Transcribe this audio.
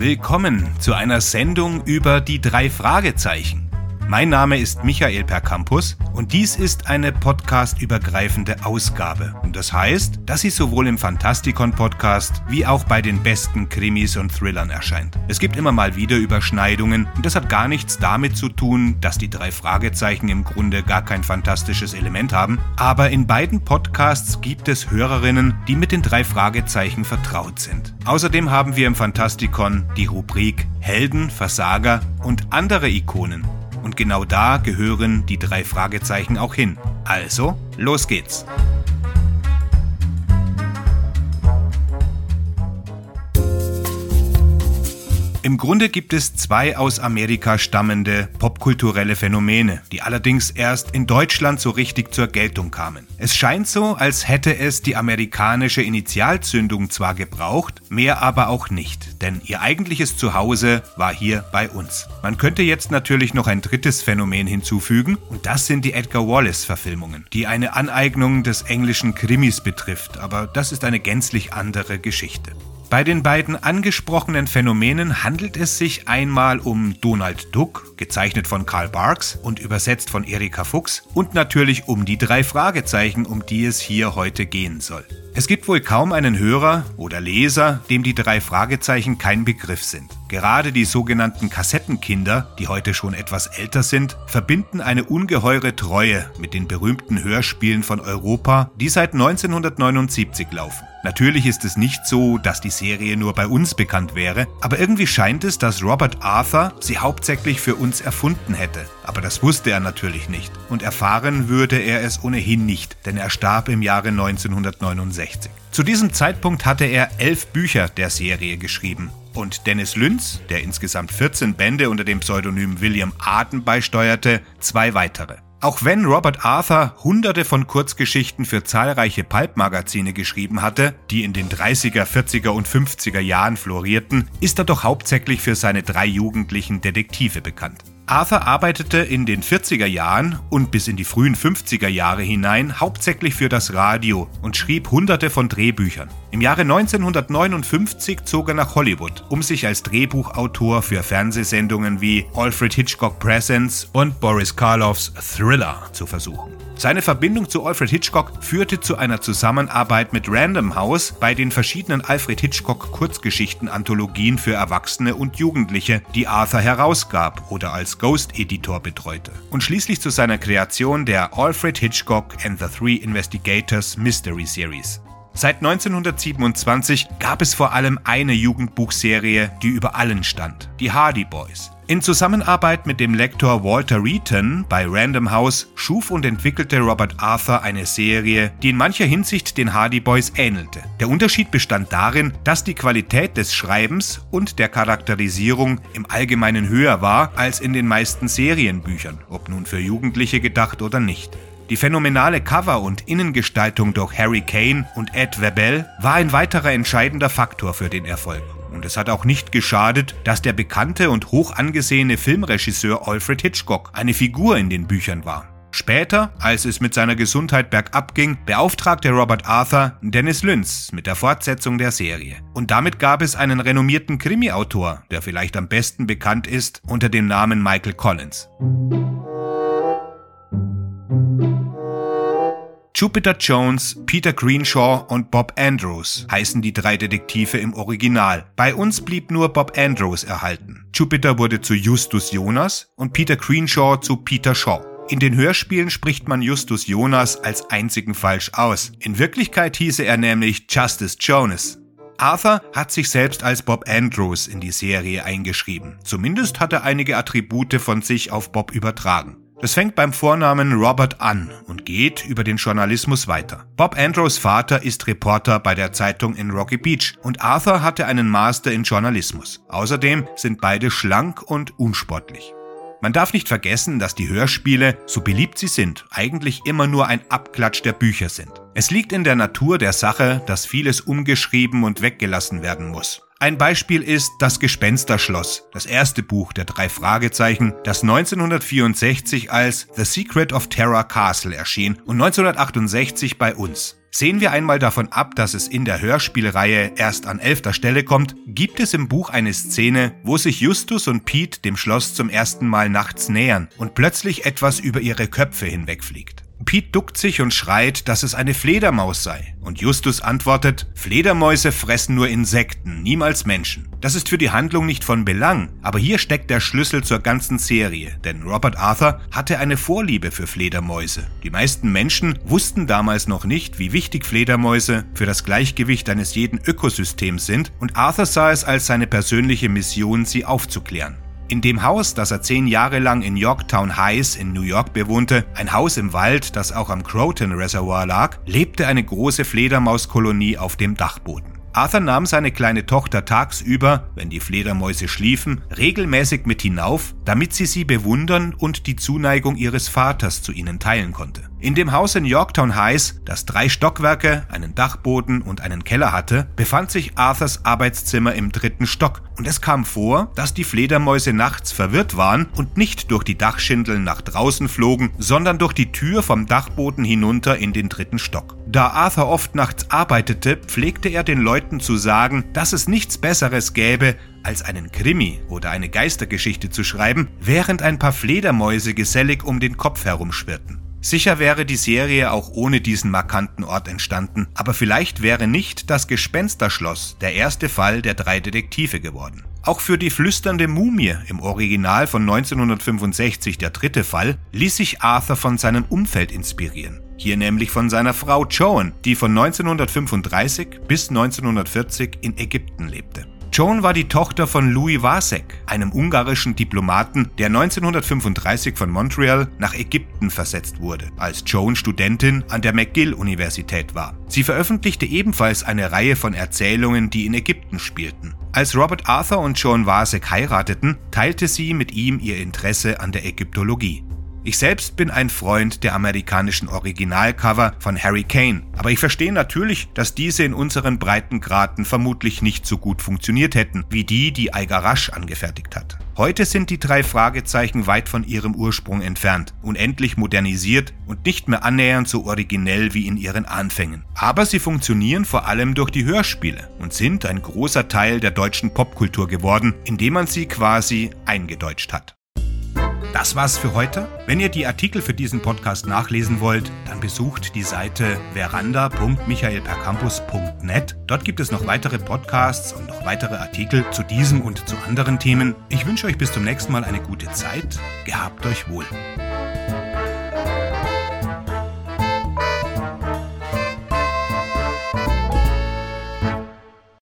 Willkommen zu einer Sendung über die 3 Fragezeichen. Mein Name ist Michael Percampus und dies ist eine podcastübergreifende Ausgabe. Und das heißt, dass sie sowohl im Fantastikon-Podcast wie auch bei den besten Krimis und Thrillern erscheint. Es gibt immer mal wieder Überschneidungen und das hat gar nichts damit zu tun, dass die 3 Fragezeichen im Grunde gar kein fantastisches Element haben. Aber in beiden Podcasts gibt es Hörerinnen, die mit den 3 Fragezeichen vertraut sind. Außerdem haben wir im Fantastikon die Rubrik Helden, Versager und andere Ikonen. Und genau da gehören die 3 Fragezeichen auch hin. Also, los geht's! Im Grunde gibt es 2 aus Amerika stammende popkulturelle Phänomene, die allerdings erst in Deutschland so richtig zur Geltung kamen. Es scheint so, als hätte es die amerikanische Initialzündung zwar gebraucht, mehr aber auch nicht, denn ihr eigentliches Zuhause war hier bei uns. Man könnte jetzt natürlich noch ein drittes Phänomen hinzufügen, und das sind die Edgar Wallace-Verfilmungen, die eine Aneignung des englischen Krimis betrifft, aber das ist eine gänzlich andere Geschichte. Bei den beiden angesprochenen Phänomenen handelt es sich einmal um Donald Duck, gezeichnet von Carl Barks und übersetzt von Erika Fuchs, und natürlich um die 3 Fragezeichen, um die es hier heute gehen soll. Es gibt wohl kaum einen Hörer oder Leser, dem die 3 Fragezeichen kein Begriff sind. Gerade die sogenannten Kassettenkinder, die heute schon etwas älter sind, verbinden eine ungeheure Treue mit den berühmten Hörspielen von Europa, die seit 1979 laufen. Natürlich ist es nicht so, dass die Serie nur bei uns bekannt wäre, aber irgendwie scheint es, dass Robert Arthur sie hauptsächlich für uns erfunden hätte. Aber das wusste er natürlich nicht. Und erfahren würde er es ohnehin nicht, denn er starb im Jahre 1969. Zu diesem Zeitpunkt hatte er 11 Bücher der Serie geschrieben. Und Dennis Lynch, der insgesamt 14 Bände unter dem Pseudonym William Arden beisteuerte, 2 weitere. Auch wenn Robert Arthur hunderte von Kurzgeschichten für zahlreiche Pulp-Magazine geschrieben hatte, die in den 30er, 40er und 50er Jahren florierten, ist er doch hauptsächlich für seine 3 jugendlichen Detektive bekannt. Arthur arbeitete in den 40er Jahren und bis in die frühen 50er Jahre hinein hauptsächlich für das Radio und schrieb hunderte von Drehbüchern. Im Jahre 1959 zog er nach Hollywood, um sich als Drehbuchautor für Fernsehsendungen wie Alfred Hitchcock Presents und Boris Karloffs Thriller zu versuchen. Seine Verbindung zu Alfred Hitchcock führte zu einer Zusammenarbeit mit Random House bei den verschiedenen Alfred Hitchcock Kurzgeschichten-Anthologien für Erwachsene und Jugendliche, die Arthur herausgab oder als Ghost-Editor betreute. Und schließlich zu seiner Kreation der Alfred Hitchcock and the 3 Investigators Mystery Series. Seit 1927 gab es vor allem eine Jugendbuchserie, die über allen stand, die Hardy Boys. In Zusammenarbeit mit dem Lektor Walter Reaton bei Random House schuf und entwickelte Robert Arthur eine Serie, die in mancher Hinsicht den Hardy Boys ähnelte. Der Unterschied bestand darin, dass die Qualität des Schreibens und der Charakterisierung im Allgemeinen höher war als in den meisten Serienbüchern, ob nun für Jugendliche gedacht oder nicht. Die phänomenale Cover- und Innengestaltung durch Harry Kane und Ed Webel war ein weiterer entscheidender Faktor für den Erfolg. Und es hat auch nicht geschadet, dass der bekannte und hoch angesehene Filmregisseur Alfred Hitchcock eine Figur in den Büchern war. Später, als es mit seiner Gesundheit bergab ging, beauftragte Robert Arthur Dennis Lynch mit der Fortsetzung der Serie. Und damit gab es einen renommierten Krimi-Autor, der vielleicht am besten bekannt ist unter dem Namen Michael Collins. Jupiter Jones, Peter Greenshaw und Bob Andrews heißen die 3 Detektive im Original. Bei uns blieb nur Bob Andrews erhalten. Jupiter wurde zu Justus Jonas und Peter Greenshaw zu Peter Shaw. In den Hörspielen spricht man Justus Jonas als einzigen falsch aus. In Wirklichkeit hieße er nämlich Justice Jonas. Arthur hat sich selbst als Bob Andrews in die Serie eingeschrieben. Zumindest hat er einige Attribute von sich auf Bob übertragen. Das fängt beim Vornamen Robert an und geht über den Journalismus weiter. Bob Andrews Vater ist Reporter bei der Zeitung in Rocky Beach und Arthur hatte einen Master in Journalismus. Außerdem sind beide schlank und unsportlich. Man darf nicht vergessen, dass die Hörspiele, so beliebt sie sind, eigentlich immer nur ein Abklatsch der Bücher sind. Es liegt in der Natur der Sache, dass vieles umgeschrieben und weggelassen werden muss. Ein Beispiel ist Das Gespensterschloss, das erste Buch der 3 Fragezeichen, das 1964 als The Secret of Terror Castle erschien und 1968 bei uns. Sehen wir einmal davon ab, dass es in der Hörspielreihe erst an 11. Stelle kommt, gibt es im Buch eine Szene, wo sich Justus und Pete dem Schloss zum ersten Mal nachts nähern und plötzlich etwas über ihre Köpfe hinwegfliegt. Pete duckt sich und schreit, dass es eine Fledermaus sei. Und Justus antwortet, Fledermäuse fressen nur Insekten, niemals Menschen. Das ist für die Handlung nicht von Belang, aber hier steckt der Schlüssel zur ganzen Serie, denn Robert Arthur hatte eine Vorliebe für Fledermäuse. Die meisten Menschen wussten damals noch nicht, wie wichtig Fledermäuse für das Gleichgewicht eines jeden Ökosystems sind, und Arthur sah es als seine persönliche Mission, sie aufzuklären. In dem Haus, das er 10 Jahre lang in Yorktown Heights in New York bewohnte, ein Haus im Wald, das auch am Croton Reservoir lag, lebte eine große Fledermauskolonie auf dem Dachboden. Arthur nahm seine kleine Tochter tagsüber, wenn die Fledermäuse schliefen, regelmäßig mit hinauf, damit sie bewundern und die Zuneigung ihres Vaters zu ihnen teilen konnte. In dem Haus in Yorktown Heights, das 3 Stockwerke, einen Dachboden und einen Keller hatte, befand sich Arthurs Arbeitszimmer im 3. Stock, und es kam vor, dass die Fledermäuse nachts verwirrt waren und nicht durch die Dachschindeln nach draußen flogen, sondern durch die Tür vom Dachboden hinunter in den 3. Stock. Da Arthur oft nachts arbeitete, pflegte er den Leuten zu sagen, dass es nichts Besseres gäbe, als einen Krimi oder eine Geistergeschichte zu schreiben, während ein paar Fledermäuse gesellig um den Kopf herumschwirrten. Sicher wäre die Serie auch ohne diesen markanten Ort entstanden, aber vielleicht wäre nicht Das Gespensterschloss der erste Fall der 3 Detektive geworden. Auch für Die flüsternde Mumie im Original von 1965, der 3. Fall, ließ sich Arthur von seinem Umfeld inspirieren. Hier nämlich von seiner Frau Joan, die von 1935 bis 1940 in Ägypten lebte. Joan war die Tochter von Louis Vasek, einem ungarischen Diplomaten, der 1935 von Montreal nach Ägypten versetzt wurde, als Joan Studentin an der McGill-Universität war. Sie veröffentlichte ebenfalls eine Reihe von Erzählungen, die in Ägypten spielten. Als Robert Arthur und Joan Vasek heirateten, teilte sie mit ihm ihr Interesse an der Ägyptologie. Ich selbst bin ein Freund der amerikanischen Originalcover von Harry Kane, aber ich verstehe natürlich, dass diese in unseren Breitengraden vermutlich nicht so gut funktioniert hätten, wie die Algarasch angefertigt hat. Heute sind die 3 Fragezeichen weit von ihrem Ursprung entfernt, unendlich modernisiert und nicht mehr annähernd so originell wie in ihren Anfängen. Aber sie funktionieren vor allem durch die Hörspiele und sind ein großer Teil der deutschen Popkultur geworden, indem man sie quasi eingedeutscht hat. Das war's für heute. Wenn ihr die Artikel für diesen Podcast nachlesen wollt, dann besucht die Seite veranda.michaelpercampus.net. Dort gibt es noch weitere Podcasts und noch weitere Artikel zu diesem und zu anderen Themen. Ich wünsche euch bis zum nächsten Mal eine gute Zeit. Gehabt euch wohl.